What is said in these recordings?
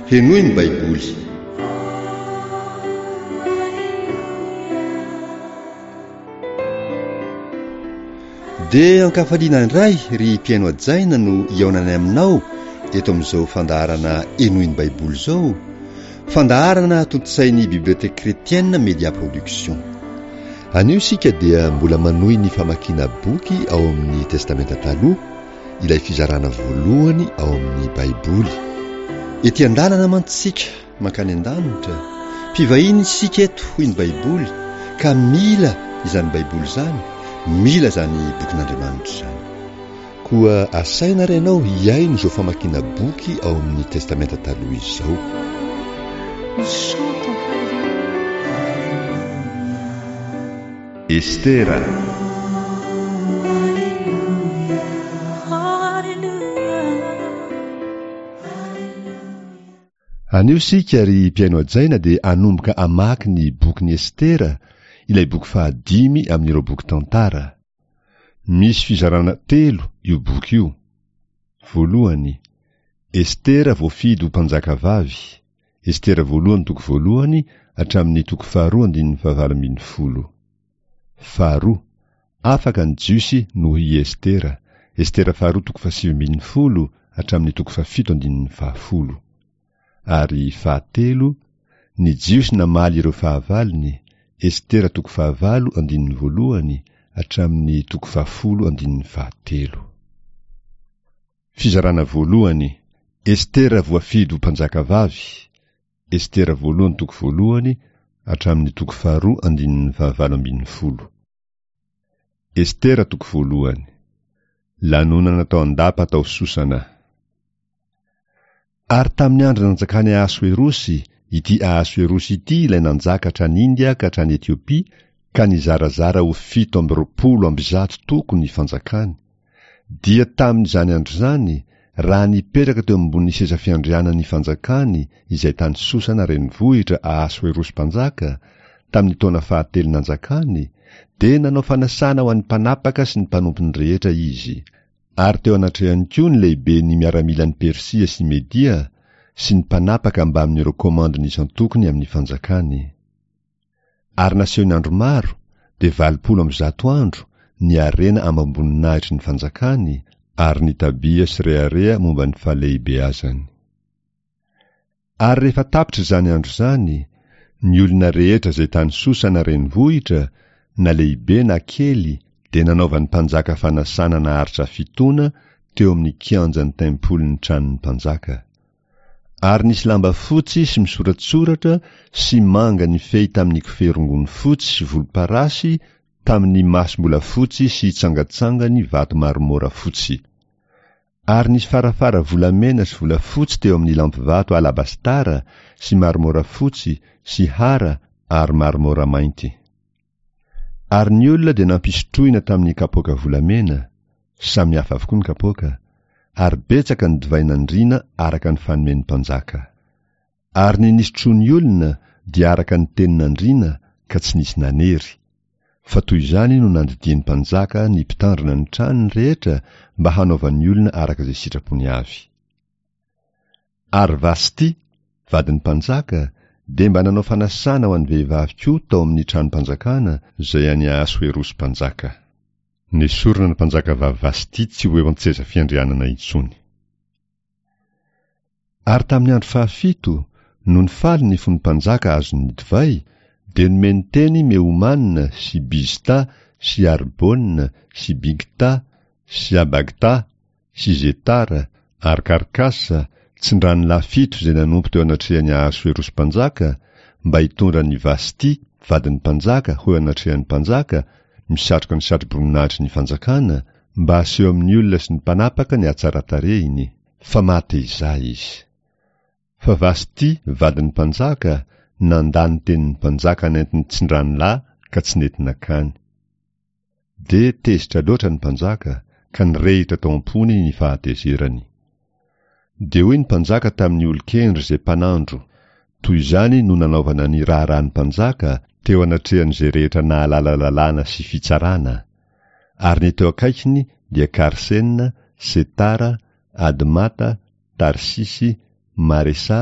Fenoy ny Baiboly. Dia ankafaliana indray ry mpiaino ajaina no iaonany aminao eto amin'izao fandaharana Enoy ny Baiboly izao, fandaharana totosain'ny Bibliotèque Chrétienne Média Production. Anio sika dia mbola manohy ny famakiana boky ao amin'ny testamenta taloha, ilay fizarana voalohany ao amin'ny Baiboly. Ety an-dalana mantsika mankany an-danitra, mpivahiny sika eto hoy ny Baiboly, ka mila izany Baiboly izany, mila zany bokin'Andriamanitra izany. Koa asaina renao hiaino izao famakiana boky ao amin'ny testamenta taloha izao. Estera. Anio sika ry mpiaino ajaina dia anomboka amaky ny bokin'i Estera, ilay boky 5 amin'ireo boky tantara. Misy fizarana 3 io boky io. Voalohany, Estera voafidy ho mpanjaka vavy. Estera voalohany toko voalohany hatramin'ny toko 2:9. Faharoa, afaka ny jiosy noho i Estera. Estera faharoa toko 7:10 hatramin'ny toko 7:10. Ary fahatelo, ny jiosy namaly ireo fahavaliny. Estera toko 9:1 hatramin'ny toko 10:13. Fizarana voalohany, Estera voafidy ho mpanjaka vavy. Estera voalohany toko voalohany hatramin'ny toko 2:9. Estera toko voalohany, lanonana tao andapa tao Sosana. Ary tamin'ny andro nanjakany Ahasuerosy, ity Ahasuerosy ity ilay nanjaka hatrany India ka hatrany Etiopia, ka nizarazara ho 720 toko ny fanjakany. Dia tamin'izany andro zany, raha nipetraka teo ambony seza fiandrianany fanjakany izay tany Sosana renivohitra Ahasuerosy mpanjaka, tamin'ny taona 9 nanjakany, dia nanao fanasana ho an'ny mpanapaka sy ny mpanompony rehetra izy. Ary teo anatrehany koa ny lehibe ny miaramilan'ny Persia sy Media sy ny mpanapaka mba amin'ireo komandiny isan-tokony amin'ny fanjakany. Ary naseho ny andro maro, dia 210 andro ny arena ambamboninahitry ny fanjakany, ary ny tabia sy rearea momba ny fahalehibeazany. Ary rehefa tapitra zany andro zany, ny olona rehetra zay tany Sosana renivohitra, na lehibe na kely, dia nanaovany mpanjaka fanasana naharitra fitoana teo amin'ny kianjan'ny tempolin'ny tranon'ny mpanjaka. Ary nisy lamba fotsy sy misoratsoratra sy manga ny fehy tamin'ny koferongony fotsy sy volomparasy, tamin'ny masombola fotsy sy tsangatsangany vato maromora fotsy. Ary nisy farafara volamena sy volafotsy teo amin'ny lampy-vato alabastara sy maromora fotsy sy hara ary maromora mainty. Ary ny olona dia nampisotroina tamin'ny kapoaka volamena, samy hafa avokoa ny kapoaka, ary betsaka ny divainandrina araka ny fanomen'ny mpanjaka. Ary ny nisotroiny olona dia araka ny teninandrina ka tsy nisy nanery. Fa toy izany no nandidian'ny mpanjaka ny mpitandrina ny tranony rehetra mba hanaovan'ny olona araka izay sitrapony avy. Ary Vasti, vadin'ny mpanjaka, dia mba nanao fanasana ho an'ny vehivavy koa tao amin'ny tranom-panjakana izay any Ahasuerosy mpanjaka. Nesorina ny mpanjaka vavy Vasti tsy ho eo an-tseza fiandrianana intsony. Ary tamin'ny andro 7 no nifaly ny fon'ny mpanjaka azony divay, dia nomeny teny Meomanina sy Bizta sy Arbona sy Bigta sy Abagta sy Zetara ary Karkasa, tsindrany lafito izay nanompo teo anatrehany Ahasuerosy mpanjaka, mba hitondra ny Vasti, vadin'ny mpanjaka, ho anatrehany mpanjaka, misatroka ny satro-boninahitry ny fanjakana, mba aseho amin'ny olona sy ny mpanapaka ny atsaratarehiny. Fa maty izay izy. Fa Vasti, vadin'ny mpanjaka, nandany tenin'ny mpanjaka nentiny tsindrany lahy ka tsy nety nakany. Dia tezitra loatra ny mpanjaka, ka nirehitra tao am-pony ny fahatezerany. Dia hoy ny mpanjaka tamin'ny olon-kendry izay mpanandro, toy izany no nanaovana ny raharahany mpanjaka teo anatrehan'izay rehetra nahalala lalàna sy fitsarana. Ary ny teo akaikiny dia Karsena, Setara, Admata, Tarsisy, Maresa,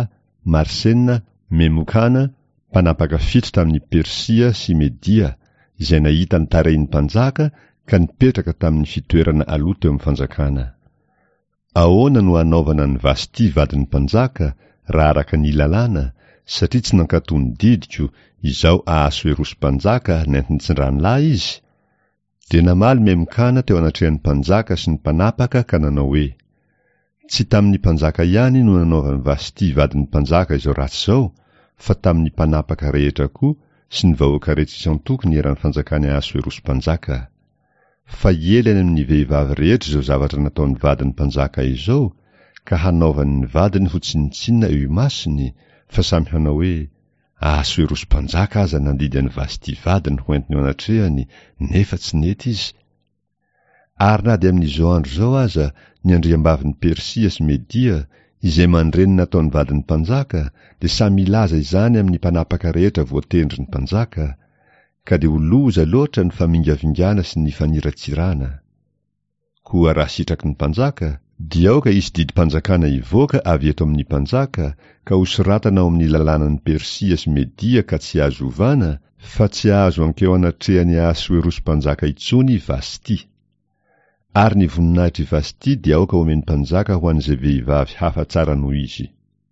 Marsena, Memokana, mpanapaka fito tamin'ny Persia sy Media, izay nahita ny tarehin'ny mpanjaka ka nipetraka tamin'ny fitoerana aloha teo amin'ny fanjakana. Ahoana no anaovana ny Vasti vadin'ny mpanjaka raha araka ny lalàna, satria tsy nankatony didiko izao Ahasuerosy mpanjaka nentintsindranolahy izy? De namaly Memokana teo anatrehan'ny mpanjaka sy ny mpanapaka ka nanao hoe, tsy tamin'ny mpanjaka ihany no nanaovany Vasti vadin'ny mpanjaka izao ratsy izao, fa tamin'ny mpanapaka rehetra koa sy ny vahoaka rehetra isan-tokony eran'ny fanjakany Ahasuerosy mpanjaka. Fa ielany amin'ny vehivavy rehetra izao zavatra nataon'ny vadin'ny mpanjaka izao, ka hanaovany ny vadiny ho tsinitsinina eo imasiny, fa samy hanao hoe, Ahasuerosy mpanjaka aza nandidy any Vasti vadiny ho entiny eo anatrehany, nefa tsy nety izy. Ary na dia amin'izao andro zao aza, ny andriambavin'ny Persia sy Media, izay mandreny nataon'ny vadin'ny mpanjaka, de samy ilaza izany amin'ny mpanapaka rehetra voatendry ny mpanjaka, ka de ho loza loatra ny famingavingana sy ny faniratsirana. Koa raha sitraky ny mpanjaka, dia aoka isy didim-panjakana ivoaka avy eto amin'ny mpanjaka, ka ho soratana ao amin'ny lalànan'ny Persia sy Media ka tsy azo ovana, fa tsy azo ankeo anatrehany Ahasuerosy mpanjaka itsony Vasti. Ary ny voninahitry Vasti dia aoka omeny mpanjaka ho an'izay vehivavy hafa tsara noho izy.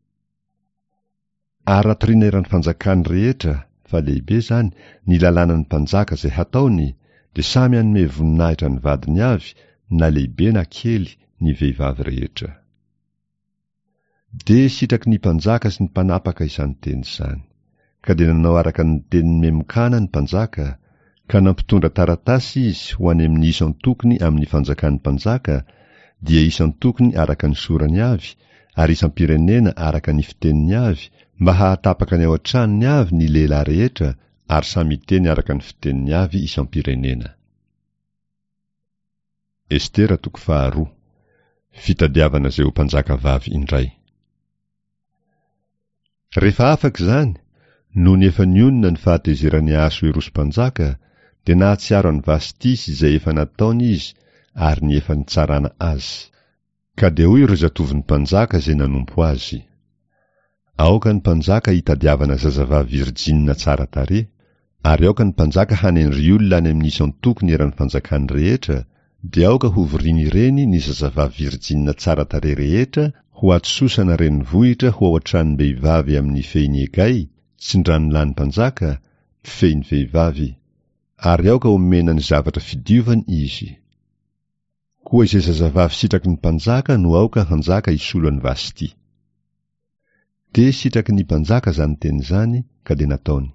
Ary ratoriana eran'ny fanjakany rehetra, fa lehibe zany, ny lalànan'ny mpanjaka izay hataony, de samy anome voninahitra ny vadiny avy, na lehibe na kely, ny vehivavy rehetra. De sitraky ny mpanjaka sy ny mpanapaka izany teny izany, ka de nanao araka ny tenin'ny Memokana ny mpanjaka, ka nampitondra taratasy izy ho any amin'ny isan-tokony amin'ny fanjakan'ny mpanjaka, dia isan-tokony araka ny sorany avy, ary isam-pirenena araka ny fiteniny avy, mba hahatapaka ny ao an-tranony avy ny lehilahy rehetra, ary samy teny araka ny fiteniny avy isam-pirenena. Estera 2. Fitadiavana izay ho mpanjaka vavy indray. Rehefa afaka izany, no ny efa nionina ny fahatezerany Ahasuerosy mpanjaka, de nahatsiaro any Vasti izay efa nataony izy, ary ny efa nitsarana azy. Ka de hoy ireo zatovin'ny mpanjaka izay nanompo azy, aoka ny mpanjaka hitadiavana zazavavy virjinina tsara tare, ary aoka ny mpanjaka hanendry olona any amin'ny isan-tokony eran'ny fanjakany rehetra, de aoka ho viriny ireny ny zazavavy virjinina tsara tare rehetra ho atsosana renivohitra ho ao an-tranony-behivavy amin'ny fehiny egay, tsindran'ilany mpanjaka, fehiny vehivavy, ary aoka omena ny zavatra fidiovany izy. Koa izay zazavavy sitraky ny mpanjaka no aoka hanjaka isolo any Vasti. De sitraky ny mpanjaka zany teny zany, ka de nataony.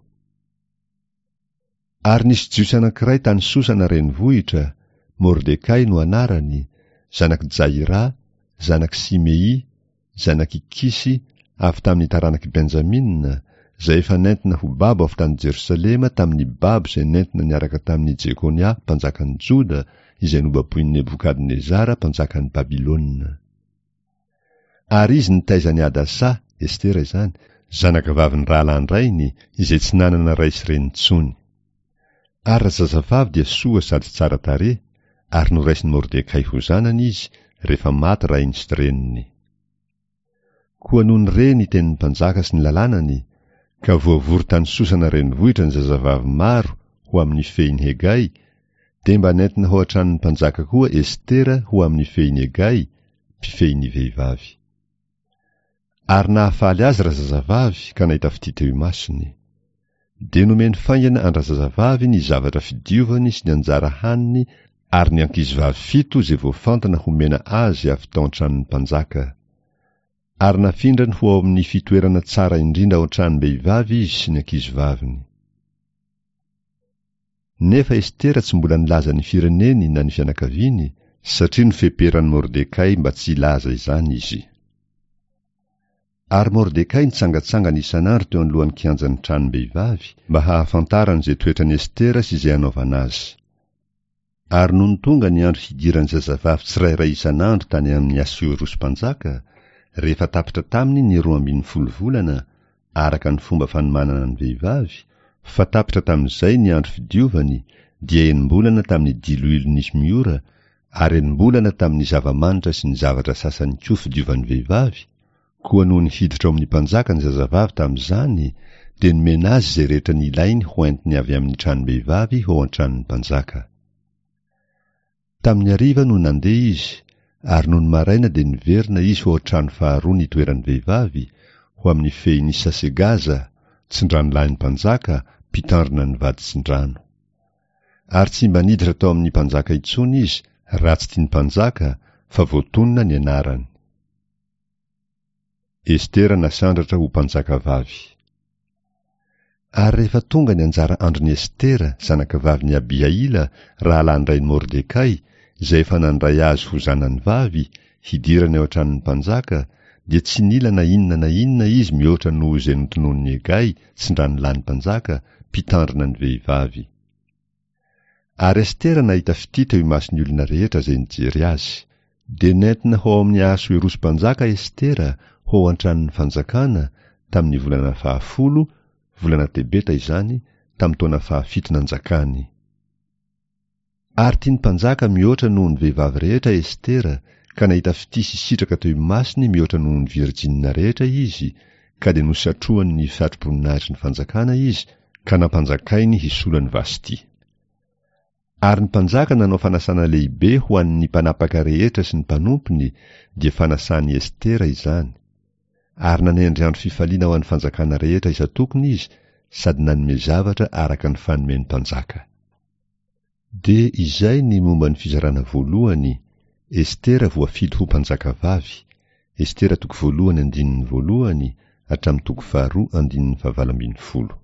Ary nisy jiosy anankiray tany sosana renivohitra, Mordekai no anarany, zanaky Jaira, zanaky Simei, zanaky Kisy, avy tamin'ny taranaky Benjaminina, zay efa nentina ho babo avy tany Jerosalema tamin'ny babo zay nentina niaraka tamin'ny Jekonia, mpanjakan'ny Joda, izay nobaboin'ny Nebukadnezara, mpanjakan'ny Babilôna. Ary izy nitaizany Adasa, Estera izany, zanaka vavin'ny rahalandраiny, izay tsy nanana ray sy renitsony. Ary zazavavy dia soa sady tsara tare, ary noraisin'ny Mordekai ho zanany izy, rehefa maty rainy sy reniny. Koa noho ny reny tenin'ny mpanjaka sy ny lalànany, ka voavory tany sosana renivohitra ny zazavavy maro ho amin'ny fehiny Hegay, de mba nentina ho an-tran'ny mpanjaka koa Estera ho amin'ny fehiny Hegay, mpifehiny vehivavy. Ary nahafaly azy razazavavy ka nahita fitita eo imasiny. De nomeny faingana andrazazavavy ny zavatra fidiovany sy ny anjara haniny, ary ny ankizivavy 7 zay voafantana homena azy avy tao an-tran'ny mpanjaka. Ary nafindrany ho ao amin'ny fitoerana tsara indrindra ao an-tran'ny-behivavy izy sy ny ankizivaviny. Nefa Estera tsy mbola nilaza ny fireneny na ny fianakaviany, satria nofeperan'ny Mordekai mba tsy ilaza izany izy. Ary Mordekai nitsangatsangana isan'andro teo anoloan'ny kianjan'ny tranom-behivavy, mba hahafantarany zay toetran'ny Estera sy izay anaovana azy. Ary noho ny tonga ny andro hidiran'ny zazavavy tsirairay isan'andro tany amin'ny Ahasuerosy mpanjaka, rehefa tapitra taminy ny 12 volana, araka ny fomba fanomanana ny vehivavy, fa tapitra tamin'izay ny andro fidiovany, dia 9 mbolana tamin'ny diloilo nisy miora, ary 9 mbolana tamin'ny zava-manitra sy ny zavatra sasany koa fidiovan'ny vehivavy, koa noho ny hiditra ao amin'ny mpanjaka ny zazavavy tamin'izany dia nomena azy izay rehetra ny ilainy ho entiny avy amin'ny tranom-behivavy ho an-tranon'ny mpanjaka. Tamin'ny hariva no nandeha izy, ary noho ny maraina dia niverina izy ho an-trano faharoa ny toeran'ny vehivavy ho amin'ny fehiny Sasegaza, tsindrano lahy ny mpanjaka, mpitandrina ny vady tsindrano. Ary tsy mba niditra tao amin'ny mpanjaka intsony izy, raha tsy tiany mpanjaka, fa voatonona ny anarany. Estera nasandratra ho mpanjaka vavy. Ary rehefa tonga ny anjara andron'ny Estera, zanaka vavin'ny Abihaila, rahalandray ny Mordekay, izay efa nandray azy ho zanany vavy, hidirany ao an-tranon'ny mpanjaka, dia tsy nila na inona izy mihoatra noho izay notonon'ny Hegay, tsindrano lahy ny mpanjaka, mpitandrina ny vehivavy. Ary Estera nahita fity teo imason'ny olona rehetra izay nijery azy. Dia nentina ho ao amin'ny Ahasuerosy-mpanjaka Estera ho an-tranon'ny fanjakana tamin'ny volana 10, volana tebeta izany, tamin'ny taona 17 nanjakany. Ary tiany mpanjaka mihoatra noho ny vehivavy rehetra Estera, ka nahita fity sy sitraka teo imasony mihoatra noho ny virjinina rehetra izy, ka dia nosatrohany ny fatro-boninahitry ny fanjakana izy, ka nampanjakainy hisolany Vasti. Ary ny mpanjaka nanao fanasana lehibe ho an'ny mpanapaka rehetra sy ny mpanompony, dia fanasany Estera izany. Ary nanendry andro fifaliana ho an'ny fanjakana rehetra isatokony izy, sady nanome zavatra araka ny fanomen'ny mpanjaka. Dia izay ny momba ny fizarana voalohany, Estera voafily ho mpanjaka vavy. Estera 1:1 hatramin'ny 2:2.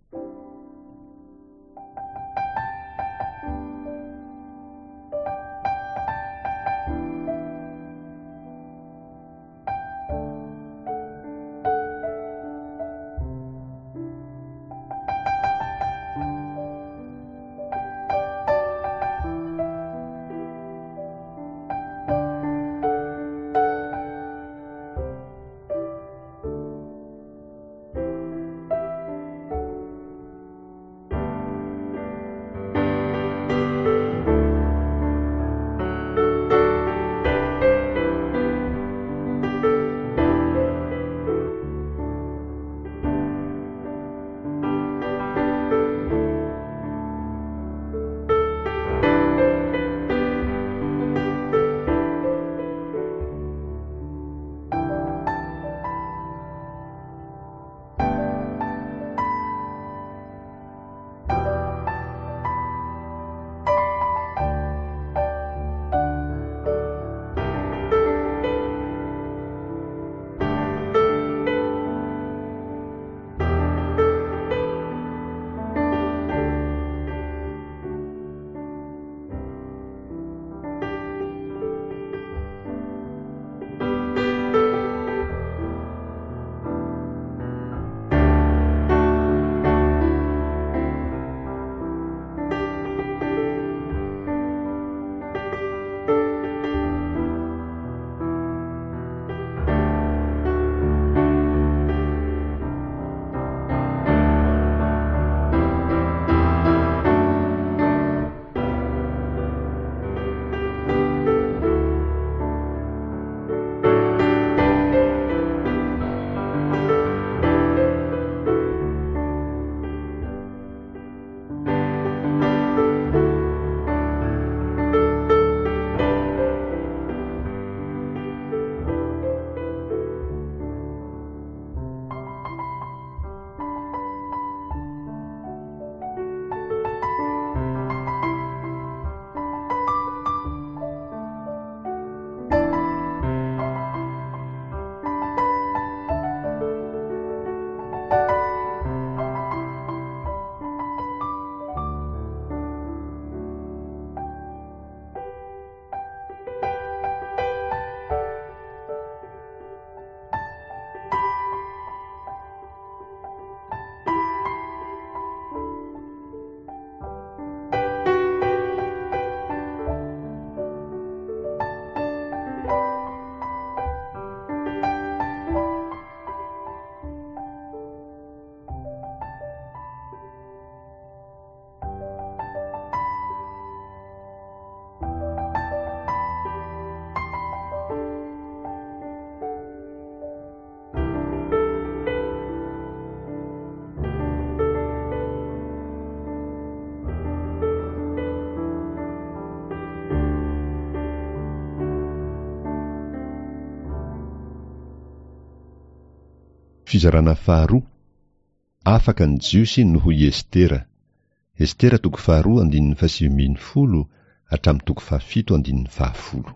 Fizarana faharoa. Afaka ny Jiosy noho i Estera. Estera 2:7-10 hatramin'ny 7:10.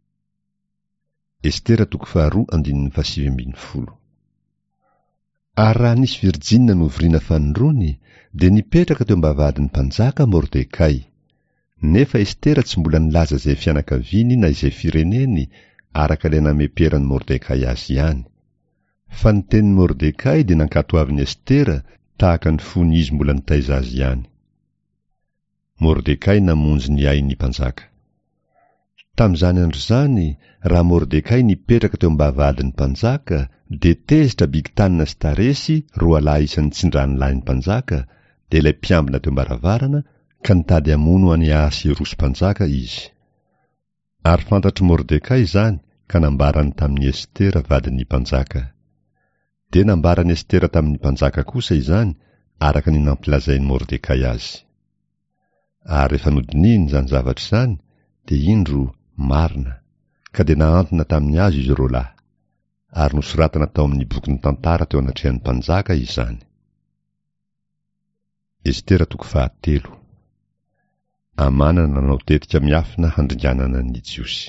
Estera 2:7-10. Ary raha nisy Virjina novoriana fanondrony, dia nipetraka teo am-bavahadin'ny mpanjaka Mordekai. Nefa Estera tsy mbola nilaza izay fianakaviany na izay fireneny araka ilay nameperan'ny Mordekai azy ihany. Fa ny tenin'ny Mordekai dia nankatoavin'i Estera tahaka ny fony izy mbola nitaiza azy ihany. Mordekai namonjy ny ain'ny mpanjaka. Tamin'izany andro izany, raha Mordekai nipetraka teo am-bavahadin'ny mpanjaka, dia tezitra Bigitana sy Taresy, roa lahy isan'ny tsindrany lahin'ny mpanjaka, dia ilay mpiambina teo am-baravarana, ka nitady hamono any Ahasierosy mpanjaka izy. Ary fantatry Mordekai izany, ka nambarany tamin'ny Estera vadin'ny mpanjaka. Dia nambarany Estera tamin'ny mpanjaka kosa izany, araka ny nampilazain'ny Mordekai azy. Ary rehefa nodininy izany zavatra izany, dia indro marina, ka dia naantona tamin'ny azy izy roa lahy, ary nosoratana tao amin'ny bokin'ny tantara teo anatrehan'ny mpanjaka izany. Estera 3. Amana nanao tetika miafina handringanana ny Jiosy.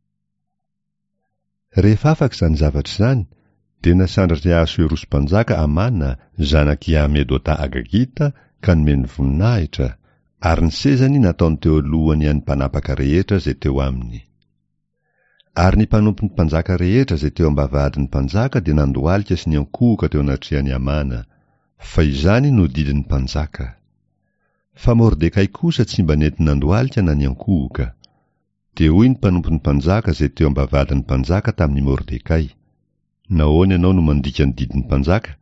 Rehefa afaka izany zavatra izany, dia nasandratra Ahasverosy mpanjaka Amana, zanaky Hamedota Agagita, ka nomeny voninahitra, ary ny sezany nataony teo alohany an'ny mpanapaka rehetra izay teo aminy. Ary ny mpanompon'ny mpanjaka rehetra izay teo am-bavahadin'ny mpanjaka dia nandohalika sy niankohoka teo anatrehan'ny Amana, fa izany no didin'ny mpanjaka. Fa Mordekai kosa tsy mba nety nandohalika na niankohoka. Dia hoy ny mpanompon'ny mpanjaka izay teo am-bavahadin'ny mpanjaka tamin'ny Mordekai: nahoana ianao no mandika ny didin'ny mpanjaka?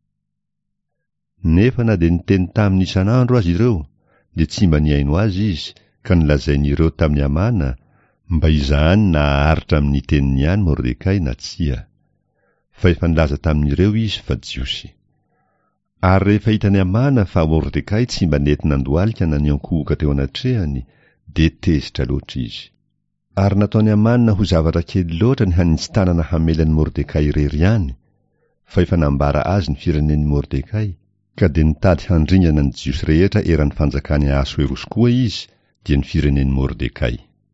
Nefa na dia niteny tamin'ny isan'andro azy ireo, dia tsy mba niaino azy izy, ka nilazain'ireo tamin'ny Amana mba izahany na haharitra amin'ny teniny ihany Mordekai na tsia. Fa efa nilaza tamin'ireo izy fa Jiosy. Ary rehefa hitany Amana fa Mordekai tsy mba nety nandohalika na niankohoka teo anatrehany, dia tezitra loatra izy. Ary nataony Amana ho zavatra kely loatra ny hanintsitanana hamelan'ny Mordekai irery ihany, fa efa nambara azy ny firenen'ny Mordekai, ka dia nitady handringana ny Jiosy rehetra eran'ny fanjakany Ahasverosy koa izy, dia ny firenen'ny Mordekai.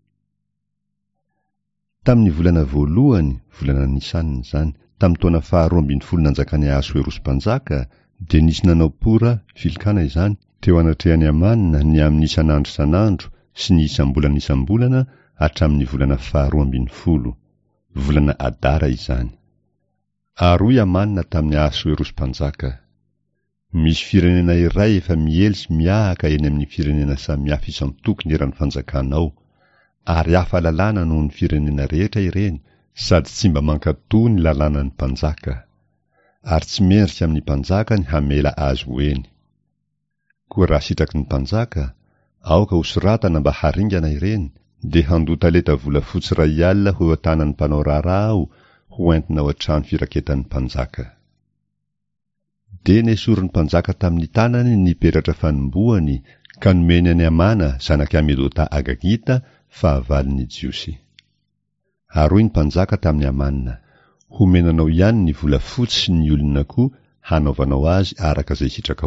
Tamin'ny volana voalohany, volana Nisanina izany, tamin'ny taona 12 nanjakany Ahasverosy mpanjaka, dia nisy nanao pora, filikana izany, teo anatrehan'ny Amana ny amin'ny isan'andro isan'andro sy ny isam-bolana hatramin'ny volana 12, volana Adara izany. Ary hoy Amana tamin'ny Ahasverosy mpanjaka: misy firenena iray efa miely sy miahaka eny amin'ny firenena samihafa isan-tokony eran'ny fanjakanao, ary hafa lalàna noho ny firenena rehetra ireny, sady tsy mba mankatoa ny lalànan'ny mpanjaka, ary tsy mendrika amin'ny mpanjaka ny hamela azy ho eny. Koa raha sitraky ny mpanjaka, aoka ho soratana mba haringana ireny, dia handota leta volafotsy 100 alina ho tanan'ny mpanao raharaha aho ho entina ao an-trano firaketan'ny mpanjaka. Dia nesorin'ny mpanjaka tamin'ny tanany ny peratra fanombohany, ka nomeny any Amana zanaky Hamedota Agagita fahavaliny Jiosy. Ary hoy ny mpanjaka tamin'ny Amana: homenanao ihany ny volafotsy sy ny olona koa hanaovanao azy araka izay sitrakao.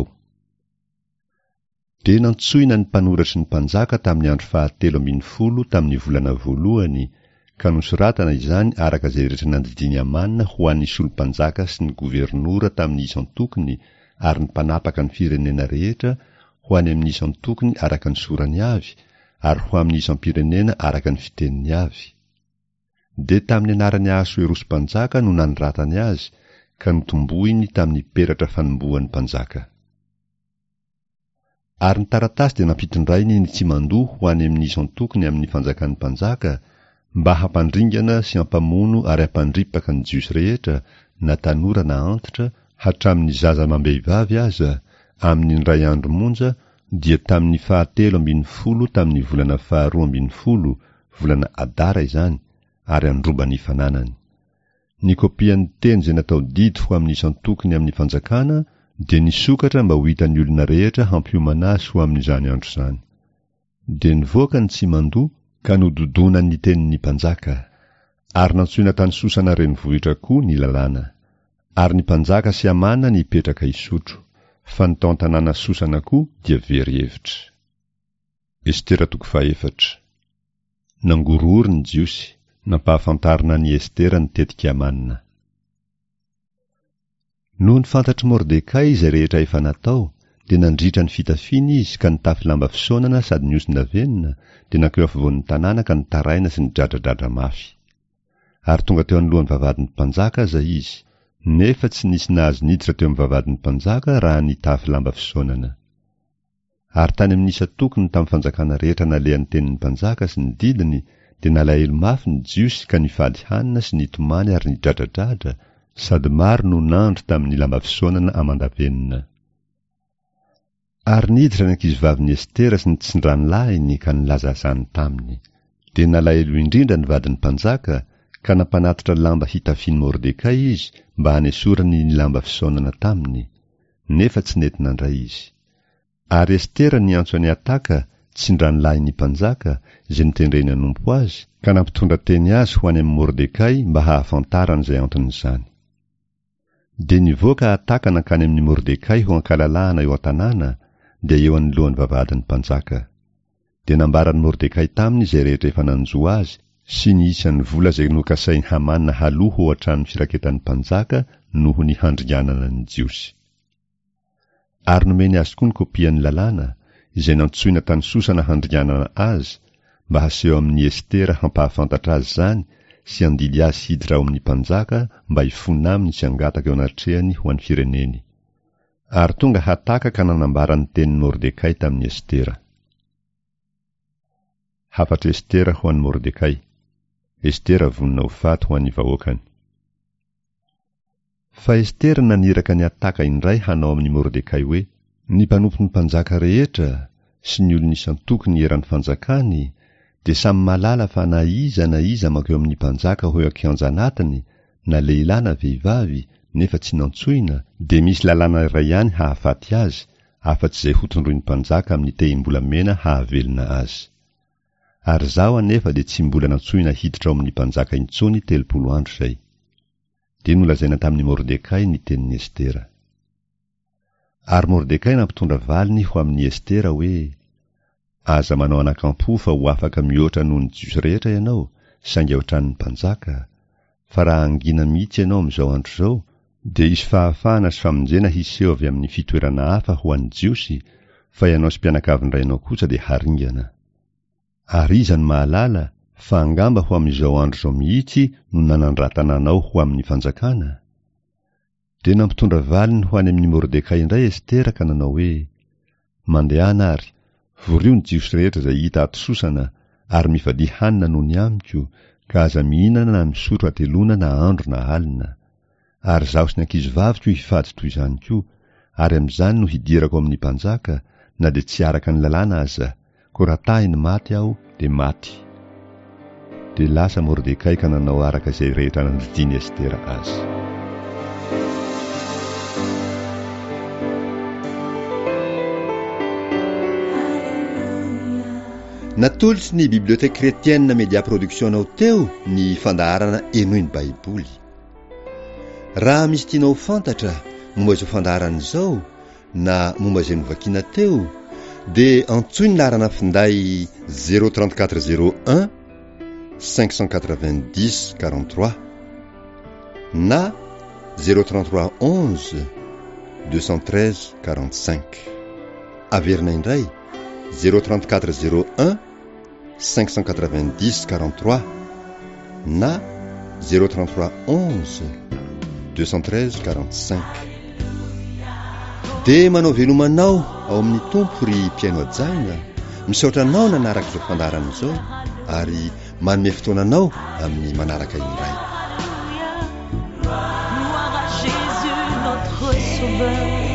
Dia nantsoina ny mpanoratry ny mpanjaka tamin'ny andro 17 tamin'ny volana voalohany, ka nosoratana izany araka izay rehetra nandidiny Amana ho an'ny solompanjaka sy ny governora tamin'ny isan-tokony, ary ny mpanapaka ny firenena rehetra ho any amin'ny isan-tokony araka ny sorany avy, ary ho amin'ny isam-pirenena araka ny fiteniny avy. Dia tamin'ny anaran'ny Ahasverosy mpanjaka no nanoratany azy, ka notombohiny tamin'ny peratra fanombohan'ny mpanjaka. Ary ny taratasy dia nampitondrainy ny tsy mandoa ho any amin'ny isan-tokony amin'ny fanjakan'ny mpanjaka, mba hampandringana sy hampamono ary hampandripaka ny Jiosy rehetra, na tanora na antitra, hatramin'ny zaza mambehivavy aza, amin'ny ndray andro monja, dia tamin'ny 17 tamin'ny volana 12, volana Adara izany, ary androba ny fananany. Ny kopian'ny teny izay natao didy ho amin'ny isan-tokony amin'ny fanjakana, dia nisokatra mba ho hitan'ny olona rehetra hampiomana azy ho amin'izany andro izany. Dia nivoaka ny tsy mandoa, ka nododona ny tenin'ny mpanjaka, ary nantsoina tany sosana renivohitra koa ny lalàna. ary ny mpanjaka sy amana nipetraka isotro, fa ny tao an-tanàna Sosana koa dia very hevitra. Estera 4. Nangorory ny jiosy, nampahafantarina ny Estera nitetika amanina. Noho ny fantatry Mordekay izay rehetra efa natao, dia nandritra ny fitafiana izy ka nitafy lamba fisaonana sady niosina venina, dia nankeo afovoan'ny tanàna ka nitaraina sy nidradradratra mafy. Ary tonga teo anoloan'ny vavadin'ny mpanjaka aza izy, nefa tsy nisy nahazo niditra teo amin'ny vavadin'ny mpanjaka raha nitafy lamba fisaonana. Ary tany amin'ny isa tokony tamin'ny fanjakana rehetra nalehan'ny tenin'ny mpanjaka sy ny didiny, dia nalahelo mafy ny jiosy ka nifaly hanina sy nitomany ary nidradradratra, sady maro no nandro tamin'ny lamba fisaonana amandavenina. Ary niditra ny ankizivavin'ny Estera sy ny tsindran'lahiny ka nilaza asany taminy. Dia nalahelo indrindra ny vadin'ny mpanjaka, ka nampanatitra lamba hitafian'ny Mordekay izy mba hanesorany ny lamba fisaonana taminy, nefa tsy nety nandray izy. Ary Estera niantso any Ataka, tsindran'lahiny mpanjaka, izay nitendreny anompo azy, ka nampitondra teny azy ho any amin'ny Mordekay mba hahafantarany izay anton'izany. Dia nivoaka Ataka nankany amin'ny Mordekay ho ankalalahana eo an-tanàna, dia eo anoloan'ny vavadin'ny mpanjaka. Dia nambarany Mordekay taminy izay rehetra efa nanjo azy, sy ny isan'ny vola izay nokasainy Hamanina haloha ho hatramin'ny firaketan'ny mpanjaka noho ny handringanana ny jiosy. Ary nomeny azy koa ny kopian'ny lalàna, izay nantsoina tany Sosana handringanana azy, mba haseho amin'ny Estera hampahafantatra azy zany, sy andily azy hiditra ao amin'ny mpanjaka mba hifona aminy sy hangataka eo anatrehany ho an'ny fireneny. Ary tonga Hataka ka nanambara ny tenin'ny Mordekay tamin'ny Estera. Hafatra Estera ho an'ny Mordekay. Estera vonina ho faty ho an'ny vahoakany. Fa Estera naniraka ny Hataka indray hanao amin'ny Mordekay hoe, ny mpanompon'ny mpanjaka rehetra sy ny olona isan-tokony eran'ny fanjakany, dia samy malala fa na iza makeo amin'ny mpanjaka ho akianja anatiny, na lehilahy na vehivavy, nefa tsy nantsoina, dia misy lalàna iray ihany hahafaty azy, afa-tsy izay hotondroin'ny mpanjaka amin'ny tehim-bolamena hahavelona azy. Ary zaho anefa dia tsy mbola nantsoina hiditra ao amin'ny mpanjaka intsony 30 andro izay. Dia nolazaina tamin'ny Mordekay ny tenin'ny Estera. Ary Mordekay nampitondra valiny ho amin'ny Estera hoe, aza manao anakampo fa ho afaka mihoatra noho ny jiosy rehetra ianao, saingy ohatran'ny mpanjaka, fa raha angina mihitsy ianao amin'izao andro izao, dia isy fahafahana sy famonjena hiseho avy amin'ny fitoerana hafa ho an'ny jiosy, fa ianao sy mpianakavindrainao kosa dia haringana. Ary iza ny mahalala fa angamba ho amin'izao andro izao mihitsy no nanandratana anao ho amin'ny fanjakana. Dia nampitondra valiny ho any amin'ny Mordekay indray Estera ka nanao hoe, mandehana ary, vorio ny jiosy rehetra izay hita ato Sosana, ary mivadia hanina noho ny amiko, ka aza mihinana na misotro atelona na andro na alina. Ary zaho sy ny ankizivaviko hifady toy izany koa, ary amin'izany no hidirako amin'ny mpanjaka, na dia tsy araka ny lalàna aza, ko raha tahiny maty aho dia maty. Dia lasa Mordekay ka nanao araka izay rehetra nandritiny Estera azy. Natolotsy ny biblioteka kretienne Media Production anao teo ny fandaharana enoiny baiboly. Raha misy tianao fantatra momba izao fandaharana izao na momba izay novakiana teo, dia antsoiny ny laharana finday 03401 590 43 na 033 11 213 45. Averina indray 03401 590 43 na 033 11 213 45. Dia manao velomanao ao amin'ny tompo ry mpiaino ajaina, misaotra anao nanaraka izao fandaharana izao, ary manome fotoananao amin'ny manaraka indray. Gloire à Jésus notre Sauveur.